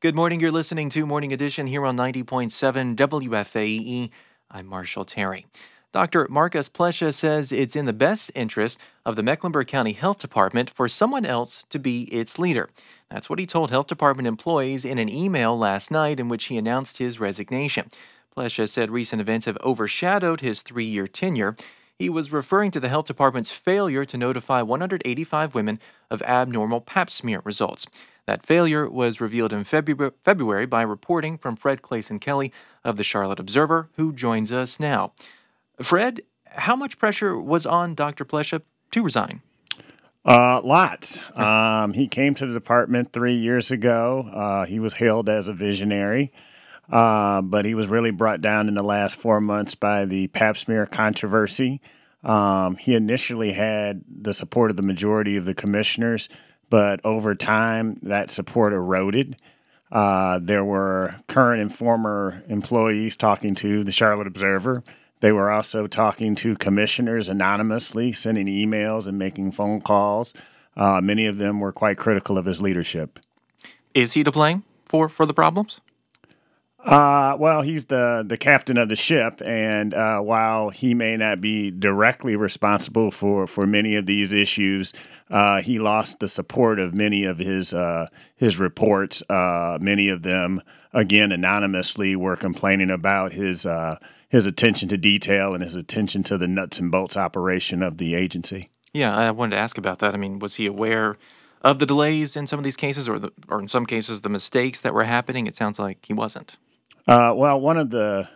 Good morning. You're listening to Morning Edition here on 90.7 WFAE. I'm Marshall Terry. Dr. Marcus Plesha says it's in the best interest of the Mecklenburg County Health Department for someone else to be its leader. That's what he told Health Department employees in an email last night in which he announced his resignation. Plesha said recent events have overshadowed his 3-year tenure. He was referring to the Health Department's failure to notify 185 women of abnormal Pap smear results. That failure was revealed in February by reporting from Fred Clayson Kelly of the Charlotte Observer, who joins us now. Fred, how much pressure was on Dr. Plesha to resign? Lots. He came to the department 3 years ago. He was hailed as a visionary, but he was really brought down in the last 4 months by the Pap smear controversy. He initially had the support of the majority of the commissioners, but over time, that support eroded. There were current and former employees talking to the Charlotte Observer. They were also talking to commissioners anonymously, sending emails and making phone calls. Many of them were quite critical of his leadership. Is he to blame for the problems? Well, he's the captain of the ship, and while he may not be directly responsible for many of these issues, he lost the support of many of his reports. Many of them, again, anonymously, were complaining about his attention to detail and his attention to the nuts and bolts operation of the agency. Yeah, I wanted to ask about that. I mean, was he aware of the delays in some of these cases, or in some cases the mistakes that were happening? It sounds like he wasn't. Well, one of the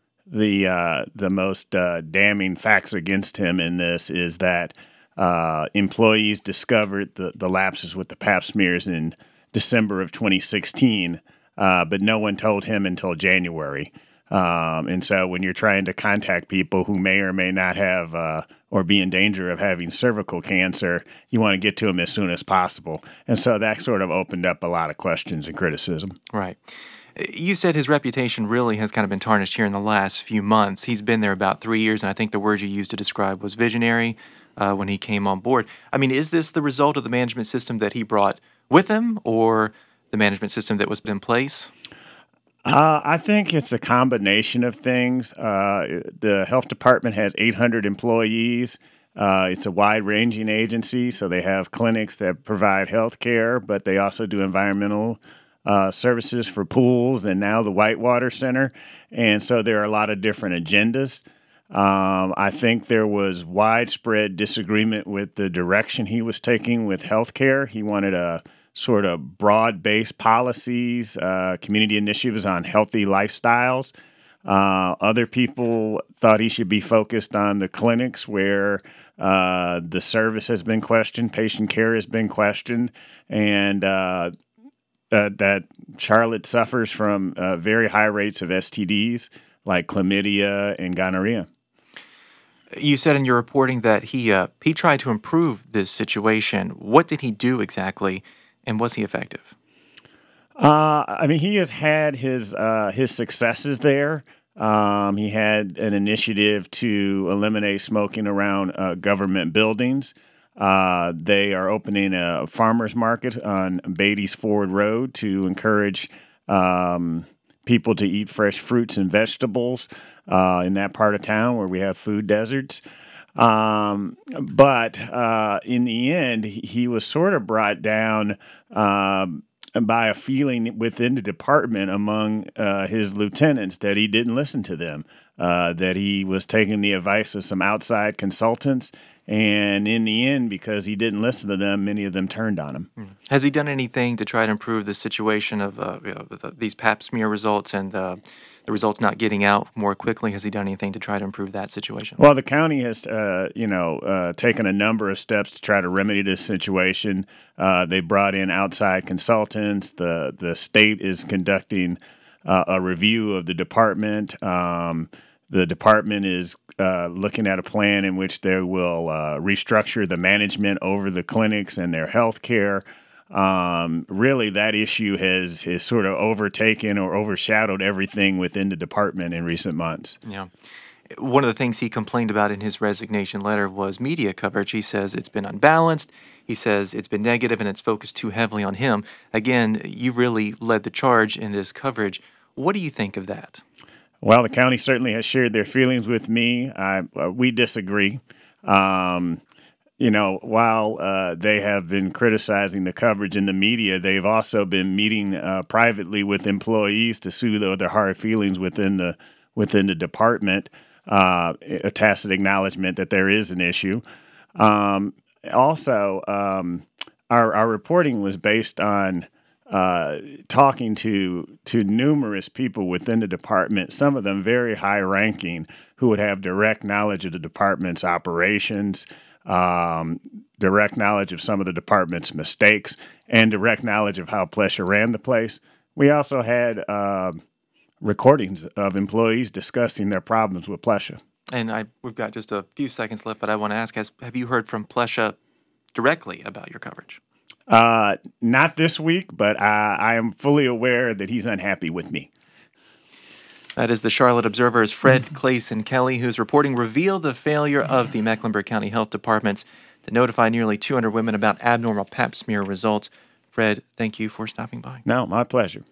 most damning facts against him in this is that employees discovered the lapses with the Pap smears in December of 2016, but no one told him until January. And so when you're trying to contact people who may or may not have or be in danger of having cervical cancer, you want to get to them as soon as possible. And so that sort of opened up a lot of questions and criticism. Right. You said his reputation really has kind of been tarnished here in the last few months. He's been there about 3 years, and I think the word you used to describe was visionary when he came on board. I mean, is this the result of the management system that he brought with him or the management system that was put in place? I think it's a combination of things. The health department has 800 employees. It's a wide-ranging agency, so they have clinics that provide health care, but they also do environmental services for pools and now the Whitewater Center. And so there are a lot of different agendas. I think there was widespread disagreement with the direction he was taking with healthcare. He wanted a sort of broad-based policies, community initiatives on healthy lifestyles. Other people thought he should be focused on the clinics where the service has been questioned, patient care has been questioned, and that Charlotte suffers from very high rates of STDs like chlamydia and gonorrhea. You said in your reporting that he tried to improve this situation. What did he do exactly, and was he effective? I mean, he has had his successes there. He had an initiative to eliminate smoking around government buildings. They are opening a farmer's market on Beatty's Ford Road to encourage people to eat fresh fruits and vegetables in that part of town where we have food deserts. But in the end, he was sort of brought down by a feeling within the department among his lieutenants that he didn't listen to them, that he was taking the advice of some outside consultants. And in the end, because he didn't listen to them, many of them turned on him. Has he done anything to try to improve the situation of these Pap smear results and the results not getting out more quickly? Has he done anything to try to improve that situation? Well, the county has, taken a number of steps to try to remedy this situation. They brought in outside consultants. The state is conducting a review of the department. The department is looking at a plan in which they will restructure the management over the clinics and their health care. Really, that issue has sort of overtaken or overshadowed everything within the department in recent months. Yeah. One of the things he complained about in his resignation letter was media coverage. He says it's been unbalanced. He says it's been negative and it's focused too heavily on him. Again, you really led the charge in this coverage. What do you think of that? Well, the county certainly has shared their feelings with me. We disagree. While they have been criticizing the coverage in the media, they've also been meeting privately with employees to soothe their hard feelings within the department. A tacit acknowledgement that there is an issue. Our reporting was based on talking to numerous people within the department, some of them very high ranking, who would have direct knowledge of the department's operations, direct knowledge of some of the department's mistakes, and direct knowledge of how Plesha ran the place. We also had recordings of employees discussing their problems with Plesha. And we've got just a few seconds left, but I want to ask, have you heard from Plesha directly about your coverage? Not this week, but I am fully aware that he's unhappy with me. That is the Charlotte Observer's Fred Clayson Kelly, whose reporting revealed the failure of the Mecklenburg County Health Department to notify nearly 200 women about abnormal pap smear results. Fred, thank you for stopping by. No, my pleasure.